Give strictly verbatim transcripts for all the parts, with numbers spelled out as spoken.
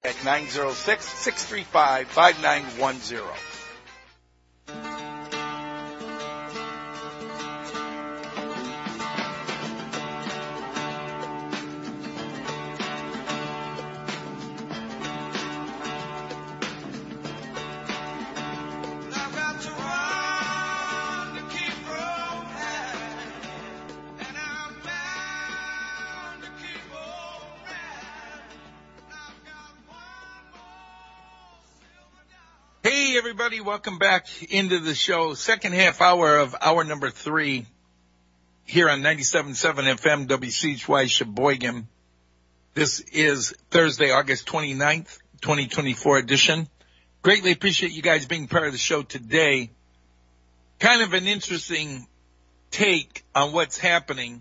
at nine oh six, six three five, five nine one oh. Everybody, welcome back into the show. Second half hour of hour number three here on ninety-seven point seven F M W C H Y Sheboygan. This is Thursday, August twenty-ninth, twenty twenty-four edition. Greatly appreciate you guys being part of the show today. Kind of an interesting take on what's happening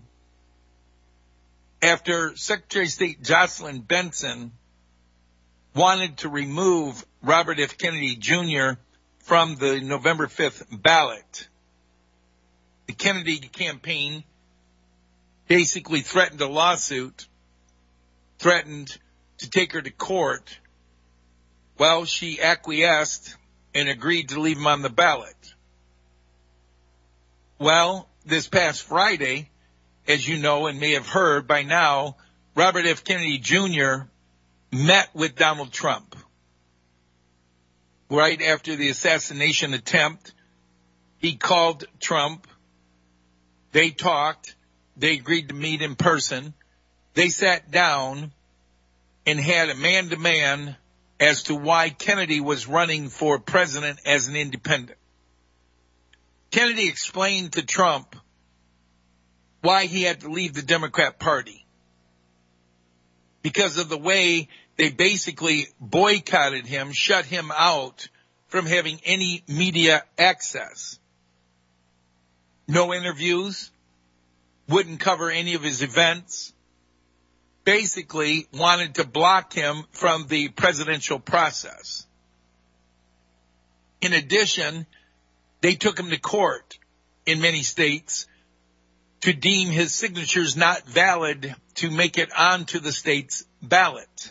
after Secretary of State Jocelyn Benson wanted to remove Robert F. Kennedy Junior from the November fifth ballot. The Kennedy campaign basically threatened a lawsuit, threatened to take her to court. Well, she acquiesced and agreed to leave him on the ballot. Well, this past Friday, as you know and may have heard by now, Robert F. Kennedy Junior met with Donald Trump. Right after the assassination attempt, he called Trump. They talked. They agreed to meet in person. They sat down and had a man-to-man as to why Kennedy was running for president as an independent. Kennedy explained to Trump why he had to leave the Democrat Party. Because of the way they basically boycotted him, shut him out from having any media access. No interviews, wouldn't cover any of his events, basically wanted to block him from the presidential process. In addition, they took him to court in many states to deem his signatures not valid to make it onto the state's ballot.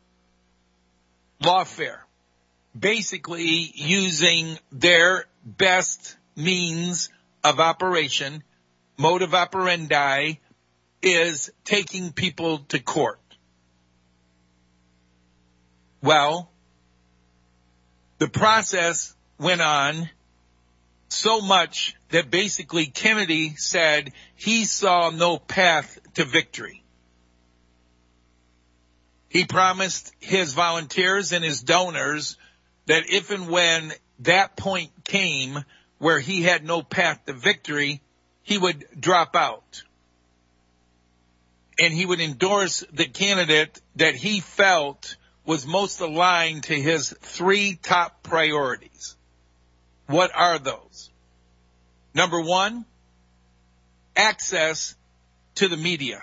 Lawfare, basically using their best means of operation, modus operandi, is taking people to court. Well, the process went on so much that basically Kennedy said he saw no path to victory. He promised his volunteers and his donors that if and when that point came where he had no path to victory, he would drop out. And he would endorse the candidate that he felt was most aligned to his three top priorities. What are those? Number one, access to the media.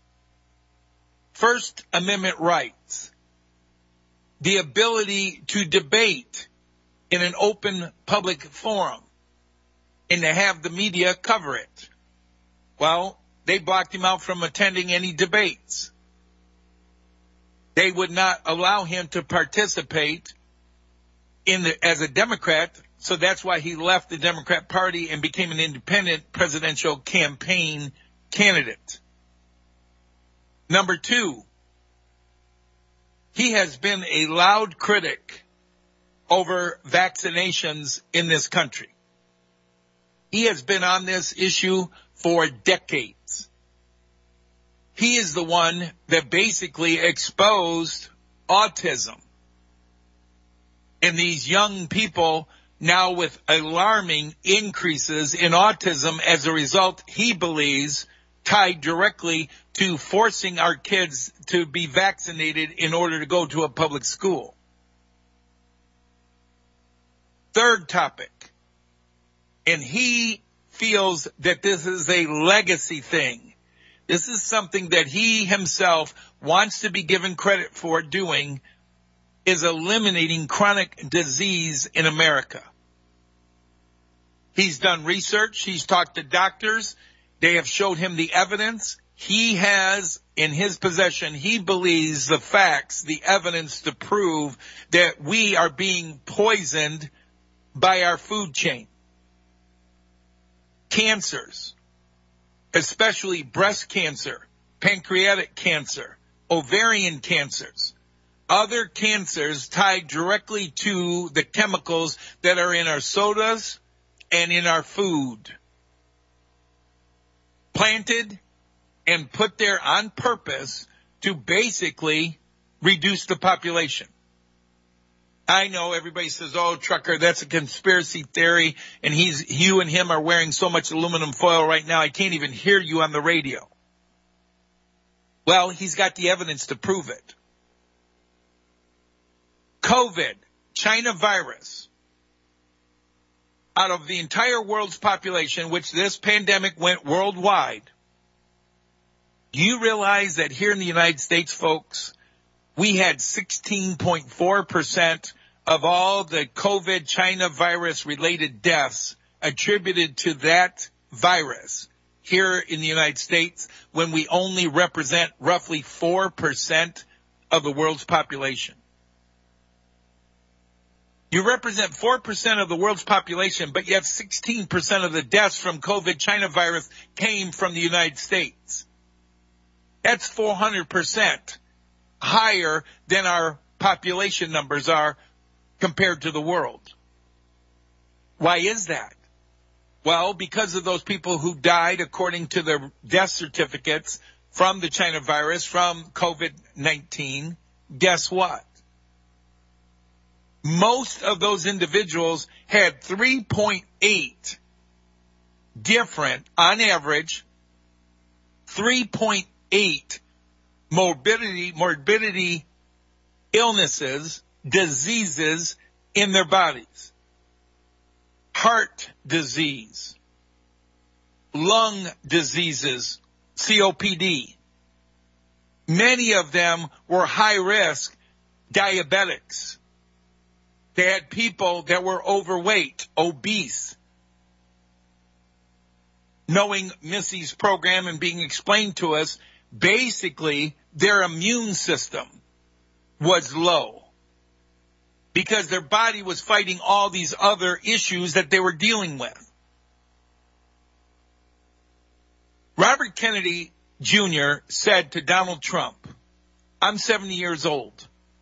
First Amendment rights. The ability to debate in an open public forum and to have the media cover it. Well, they blocked him out from attending any debates. They would not allow him to participate in the, as a Democrat, so that's why he left the Democrat Party and became an independent presidential campaign candidate. Number two, he has been a loud critic over vaccinations in this country. He has been on this issue for decades. He is the one that basically exposed autism. And these young people now with alarming increases in autism as a result, he believes, tied directly to forcing our kids to be vaccinated in order to go to a public school. Third topic, and he feels that this is a legacy thing. This is something that he himself wants to be given credit for doing, is eliminating chronic disease in America. He's done research. He's talked to doctors. They have showed him the evidence. he has in his possession, he believes the facts, the evidence to prove that we are being poisoned by our food chain. Cancers, especially breast cancer, pancreatic cancer, ovarian cancers, other cancers tied directly to the chemicals that are in our sodas and in our food. Planted and put there on purpose to basically reduce the population. I know everybody says, oh, Trucker, that's a conspiracy theory, and he's you and him are wearing so much aluminum foil right now, I can't even hear you on the radio. Well, he's got the evidence to prove it. COVID, China virus, out of the entire world's population, which this pandemic went worldwide, do you realize that here in the United States, folks, we had sixteen point four percent of all the COVID China virus related deaths attributed to that virus here in the United States, when we only represent roughly four percent of the world's population? You represent four percent of the world's population, but yet sixteen percent of the deaths from COVID China virus came from the United States. That's four hundred percent higher than our population numbers are compared to the world. Why is that? Well, because of those people who died according to their death certificates from the China virus, from COVID nineteen. Guess what? Most of those individuals had three point eight different, on average, three point eight morbidity, morbidity illnesses, diseases in their bodies. Heart disease, lung diseases, C O P D. Many of them were high-risk diabetics. They had people that were overweight, obese. Knowing Missy's program and being explained to us, basically their immune system was low because their body was fighting all these other issues that they were dealing with. Robert Kennedy Junior said to Donald Trump, I'm seventy years old.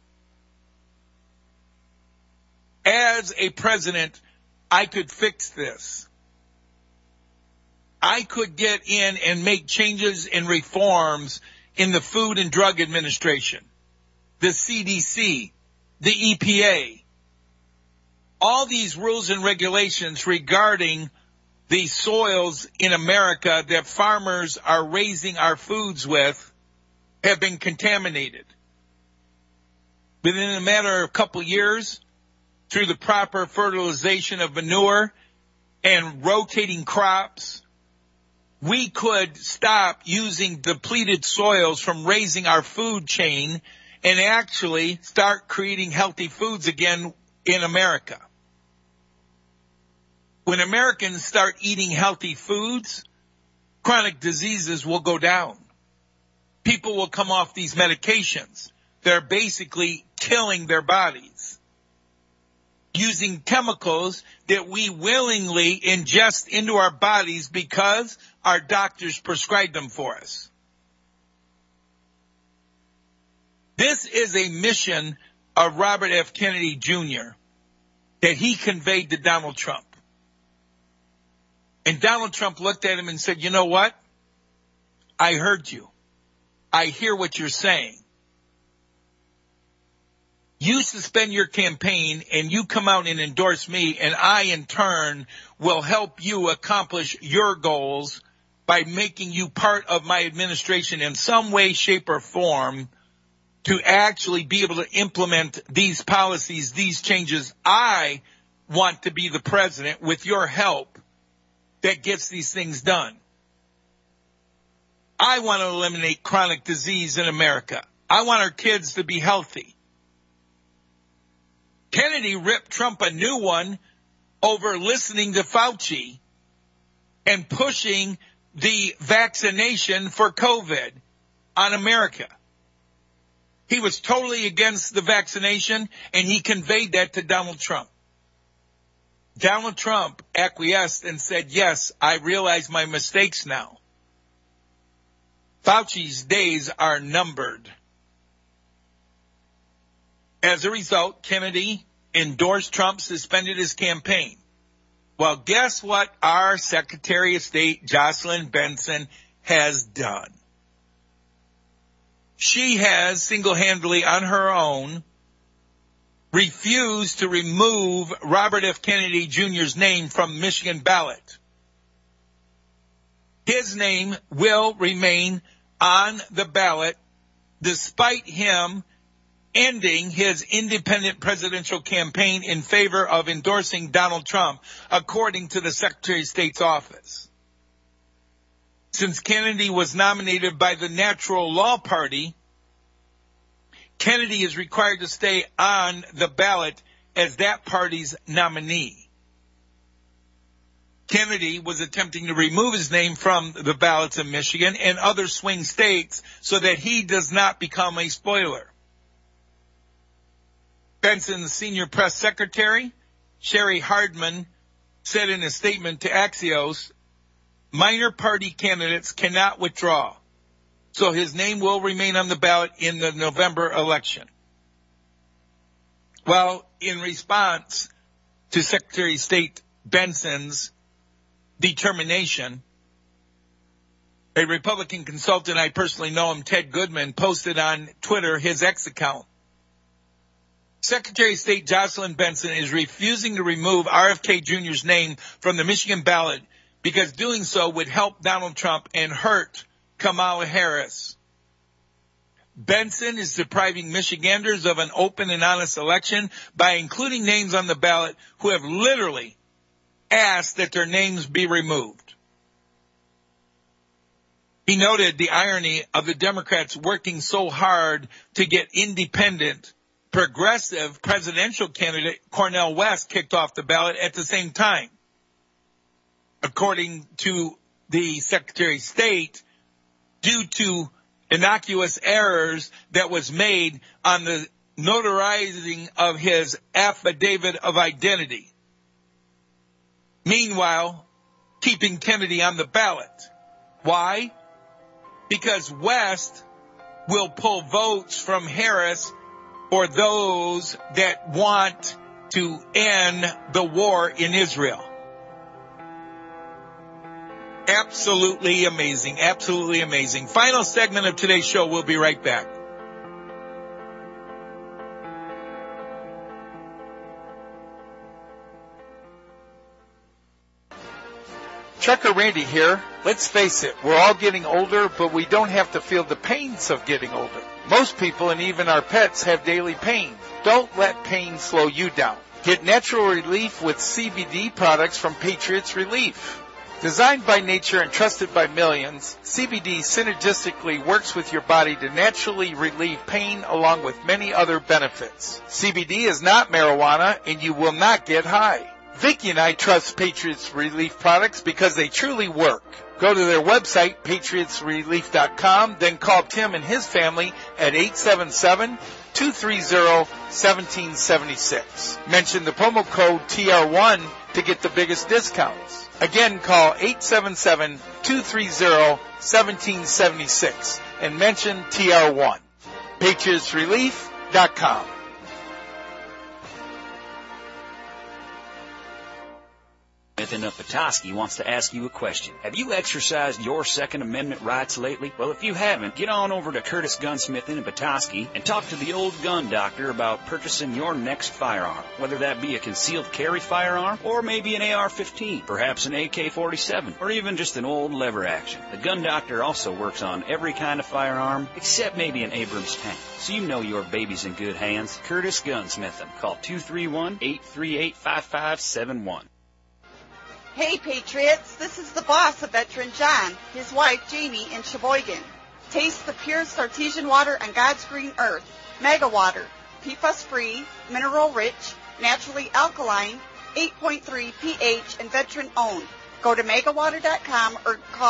As a president, I could fix this. I could get in and make changes and reforms in the Food and Drug Administration, the C D C, the E P A. All these rules and regulations regarding the soils in America that farmers are raising our foods with have been contaminated. Within a matter of a couple years, through the proper fertilization of manure and rotating crops, we could stop using depleted soils from raising our food chain and actually start creating healthy foods again in America. When Americans start eating healthy foods, chronic diseases will go down. People will come off these medications. They're basically killing their bodies, using chemicals that we willingly ingest into our bodies because our doctors prescribe them for us. This is a mission of Robert F. Kennedy Junior that he conveyed to Donald Trump. And Donald Trump looked at him and said, you know what? I heard you. I hear what you're saying. You suspend your campaign and you come out and endorse me, and I in turn will help you accomplish your goals by making you part of my administration in some way, shape, or form to actually be able to implement these policies, these changes. I want to be the president with your help that gets these things done. I want to eliminate chronic disease in America. I want our kids to be healthy. Kennedy ripped Trump a new one over listening to Fauci and pushing the vaccination for COVID on America. He was totally against the vaccination, and he conveyed that to Donald Trump. Donald Trump acquiesced and said, yes, I realize my mistakes now. Fauci's days are numbered. As a result, Kennedy endorsed Trump, suspended his campaign. Well, guess what our Secretary of State, Jocelyn Benson, has done? She has single-handedly on her own refused to remove Robert F. Kennedy Junior's name from Michigan ballot. His name will remain on the ballot despite him ending his independent presidential campaign in favor of endorsing Donald Trump, according to the Secretary of State's office. Since Kennedy was nominated by the Natural Law Party, Kennedy is required to stay on the ballot as that party's nominee. Kennedy was attempting to remove his name from the ballots in Michigan and other swing states so that he does not become a spoiler. Benson's senior press secretary, Sherry Hardman, said in a statement to Axios, minor party candidates cannot withdraw, so his name will remain on the ballot in the November election. Well, in response to Secretary of State Benson's determination, a Republican consultant, I personally know him, Ted Goodman, posted on Twitter his X account. Secretary of State Jocelyn Benson is refusing to remove R F K Junior's name from the Michigan ballot because doing so would help Donald Trump and hurt Kamala Harris. Benson is depriving Michiganders of an open and honest election by including names on the ballot who have literally asked that their names be removed. He noted the irony of the Democrats working so hard to get independent, progressive presidential candidate Cornel West kicked off the ballot at the same time. According to the Secretary of State, due to innocuous errors that was made on the notarizing of his affidavit of identity. Meanwhile, keeping Kennedy on the ballot. Why? Because West will pull votes from Harris for those that want to end the war in Israel. Absolutely amazing. Absolutely amazing. Final segment of today's show. We'll be right back. Trucker Randy here. Let's face it, we're all getting older, but we don't have to feel the pains of getting older. Most people and even our pets have daily pain. Don't let pain slow you down. Get natural relief with C B D products from Patriots Relief. Designed by nature and trusted by millions, C B D synergistically works with your body to naturally relieve pain along with many other benefits. C B D is not marijuana and you will not get high. Vicky and I trust Patriots Relief products because they truly work. Go to their website, patriots relief dot com, then call Tim and his family at eight seven seven, two three zero, one seven seven six. Mention the promo code T R one to get the biggest discounts. Again, call eight seven seven, two three zero, one seven seven six and mention T R one. patriots relief dot com. Smith in Petoskey wants to ask you a question. Have you exercised your Second Amendment rights lately? Well, if you haven't, get on over to Curtis Gunsmith in Petoskey and talk to the old gun doctor about purchasing your next firearm, whether that be a concealed carry firearm or maybe an A R fifteen, perhaps an A K forty-seven, or even just an old lever action. The gun doctor also works on every kind of firearm except maybe an Abrams tank. So you know your baby's in good hands. Curtis Gunsmith. Call two three one, eight three eight, five five seven one. Hey, Patriots, this is the boss of Veteran John, his wife, Jamie, in Sheboygan. Taste the purest artesian water on God's green earth. Mega Water, P F A S-free, mineral-rich, naturally alkaline, eight point three pH, and veteran-owned. Go to mega water dot com or call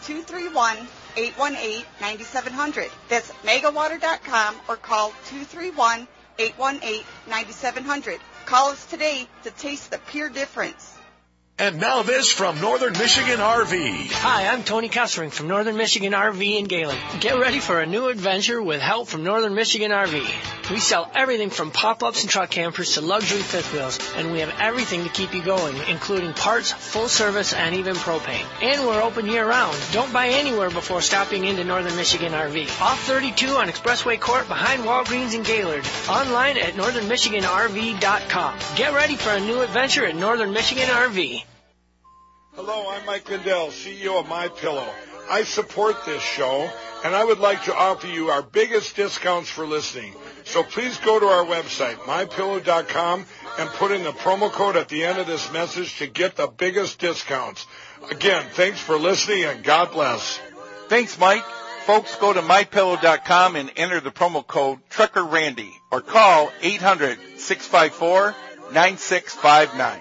two three one, eight one eight, nine seven zero zero. That's mega water dot com or call two three one, eight one eight, nine seven zero zero. Call us today to taste the pure difference. And now this from Northern Michigan R V. Hi, I'm Tony Kessering from Northern Michigan R V in Galen. Get ready for a new adventure with help from Northern Michigan R V. We sell everything from pop-ups and truck campers to luxury fifth wheels, and we have everything to keep you going, including parts, full service, and even propane. And we're open year-round. Don't buy anywhere before stopping into Northern Michigan R V. Off thirty-two on Expressway Court behind Walgreens in Gaylord. Online at northern michigan r v dot com. Get ready for a new adventure at Northern Michigan R V. Hello, I'm Mike Lindell, C E O of MyPillow. I support this show, and I would like to offer you our biggest discounts for listening. So please go to our website, my pillow dot com, and put in the promo code at the end of this message to get the biggest discounts. Again, thanks for listening, and God bless. Thanks, Mike. Folks, go to my pillow dot com and enter the promo code Trucker Randy or call eight hundred, six five four, nine six five nine.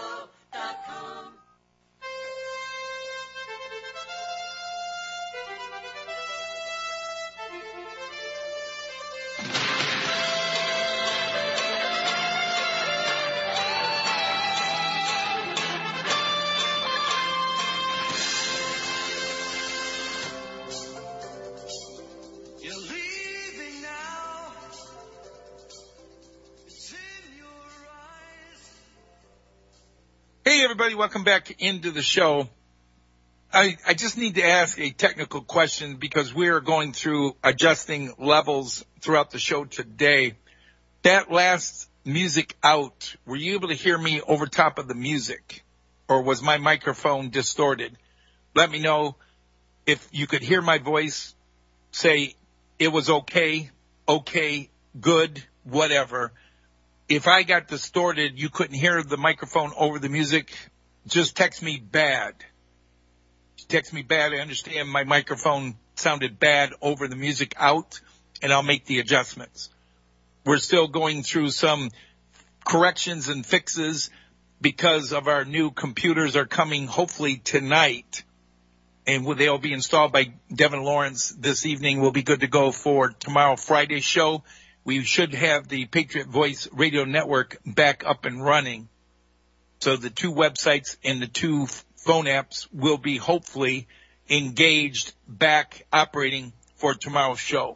Hey, everybody, welcome back into the show. I, I just need to ask a technical question because we are going through adjusting levels throughout the show today. That last music out, were you able to hear me over top of the music, or was my microphone distorted? Let me know if you could hear my voice. Say it was okay, okay, good, whatever. If I got distorted, you couldn't hear the microphone over the music, just text me bad. Text me bad. I understand my microphone sounded bad over the music out, and I'll make the adjustments. We're still going through some corrections and fixes because of our new computers are coming hopefully tonight, and they'll be installed by Devin Lawrence this evening. We'll be good to go for tomorrow, Friday's show. We should have the Patriot Voice Radio Network back up and running. So the two websites and the two phone apps will be hopefully engaged, back operating for tomorrow's show.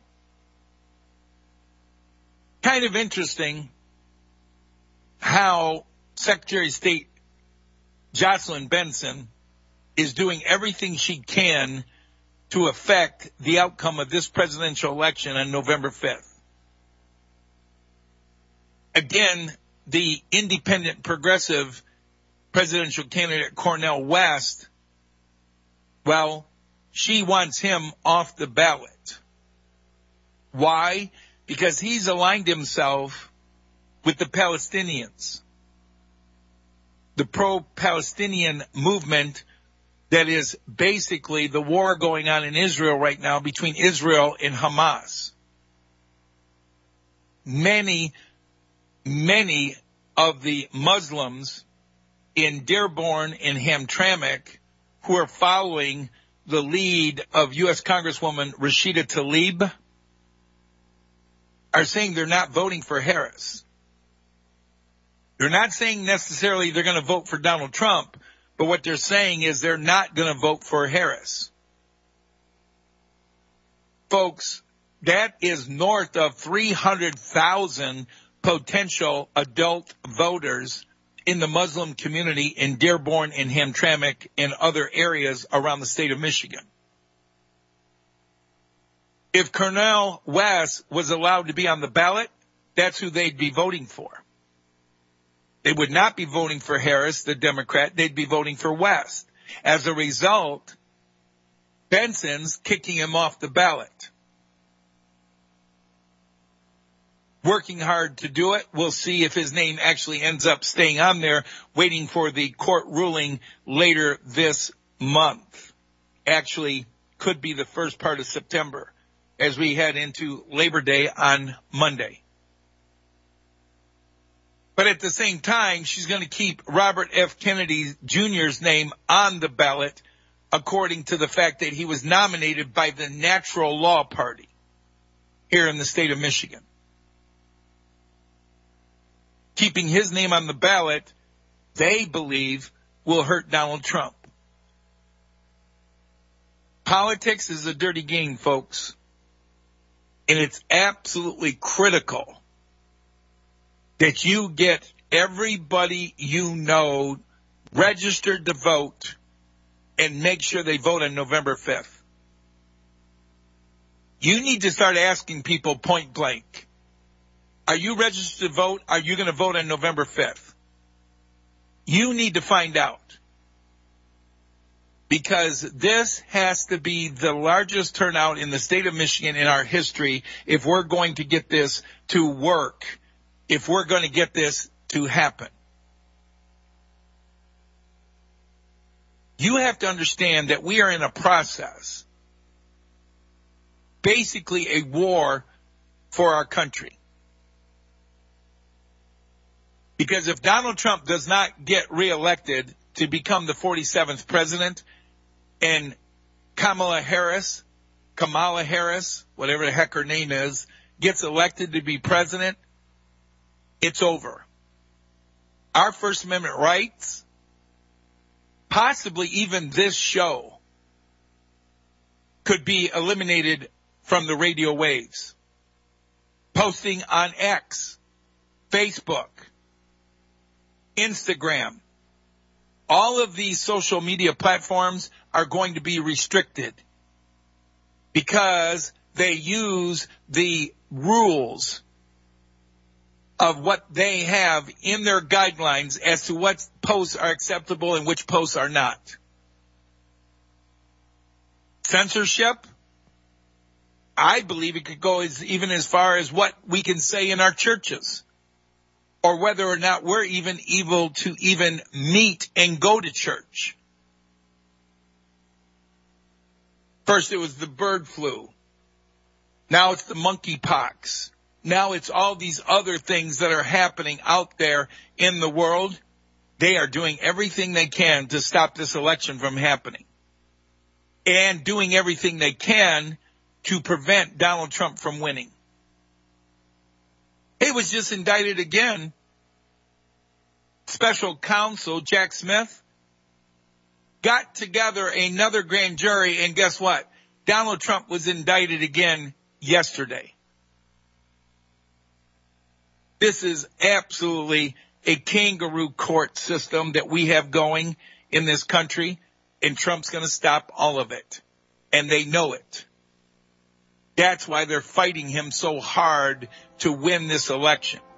Kind of interesting how Secretary of State Jocelyn Benson is doing everything she can to affect the outcome of this presidential election on November fifth. Again, the independent progressive presidential candidate Cornel West, well, she wants him off the ballot. Why? Because he's aligned himself with the Palestinians, the pro-Palestinian movement that is basically the war going on in Israel right now between Israel and Hamas. Many Many of the Muslims in Dearborn and Hamtramck who are following the lead of U S Congresswoman Rashida Tlaib are saying they're not voting for Harris. They're not saying necessarily they're going to vote for Donald Trump, but what they're saying is they're not going to vote for Harris. Folks, that is north of three hundred thousand potential adult voters in the Muslim community in Dearborn and Hamtramck and other areas around the state of Michigan. If Cornel West was allowed to be on the ballot, that's who they'd be voting for. They would not be voting for Harris, the Democrat. They'd be voting for West. As a result, Benson's kicking him off the ballot. Working hard to do it. We'll see if his name actually ends up staying on there, waiting for the court ruling later this month. Actually, could be the first part of September as we head into Labor Day on Monday. But at the same time, she's going to keep Robert F. Kennedy Junior's name on the ballot according to the fact that he was nominated by the Natural Law Party here in the state of Michigan. Keeping his name on the ballot, they believe, will hurt Donald Trump. Politics is a dirty game, folks. And it's absolutely critical that you get everybody you know registered to vote and make sure they vote on November fifth. You need to start asking people point blank, are you registered to vote? Are you going to vote on November fifth? You need to find out. Because this has to be the largest turnout in the state of Michigan in our history if we're going to get this to work, if we're going to get this to happen. You have to understand that we are in a process, basically a war for our country. Because if Donald Trump does not get reelected to become the forty-seventh president, and Kamala Harris, Kamala Harris, whatever the heck her name is, gets elected to be president, it's over. Our First Amendment rights, possibly even this show, could be eliminated from the radio waves. Posting on X, Facebook, Instagram, all of these social media platforms are going to be restricted because they use the rules of what they have in their guidelines as to what posts are acceptable and which posts are not. Censorship, I believe it could go as, even as far as what we can say in our churches, or whether or not we're even able to even meet and go to church. First it was the bird flu. Now it's the monkeypox. Now it's all these other things that are happening out there in the world. They are doing everything they can to stop this election from happening. And doing everything they can to prevent Donald Trump from winning. He was just indicted again. Special counsel Jack Smith got together another grand jury, and guess what? Donald Trump was indicted again yesterday. This is absolutely a kangaroo court system that we have going in this country, and Trump's going to stop all of it. And they know it. That's why they're fighting him so hard to win this election.